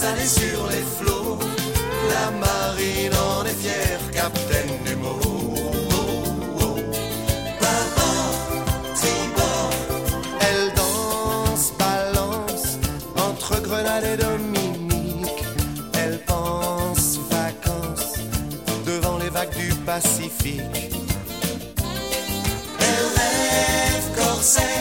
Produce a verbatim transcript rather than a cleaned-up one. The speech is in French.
salée sur les flots. La marine en est fière, Captain Nemo. Bâbord, tribord, elle danse, balance entre Grenade et Dominique. Elle pense vacances devant les vagues du Pacifique. Elle rêve corsaire.